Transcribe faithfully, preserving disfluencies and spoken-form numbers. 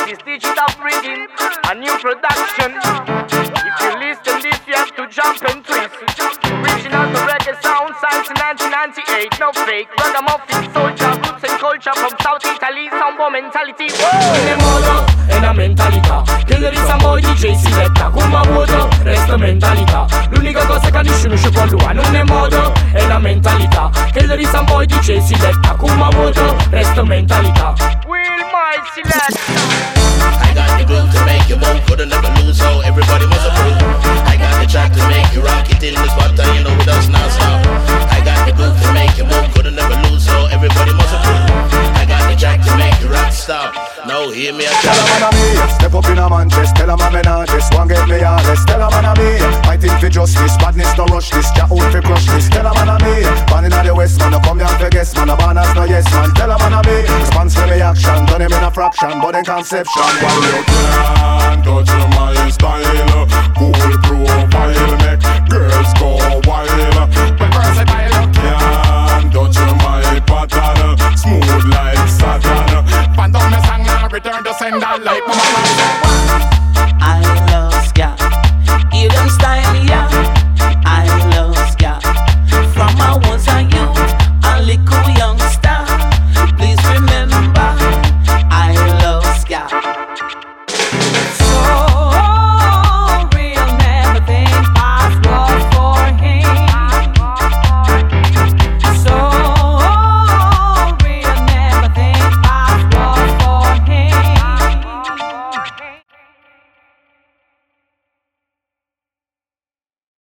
this digital bringing a new production. If you listen this, you have to jump and twist. Original to reggae sound, since nineteen ninety-eight. No fake, ragamuffin soldier, roots and culture from South Italy. Soundboy mentality. In a modo, è una mentalità che le risamoi di J Siletta. Come vuoto, resta mentalità. L'unica cosa che nessuno ci può lui. Non è modo, è una mentalità che le risamoi di J Siletta. Come vuoto, resta mentalità. Will my Siletta. I got the groove to make you move, could never lose, so everybody must approve. I got the track to make you rock it in the spot, and you know with us now stop. I got the groove to make you move, could never lose, so everybody must approve. I got the track to make you rock, stop. No, hear me, I tell a man a me, step up in a Manchester, tell a man me not just one get me honest. Tell a man a me, fighting for justice, badness no rush this, ja out for crush this. Tell a man a me, born inna the West man, no come down for guess man, no born as no yes man. Tell a man a me, response for me action, done him in a fraction, but in conception. You can't touch my style, cool profile.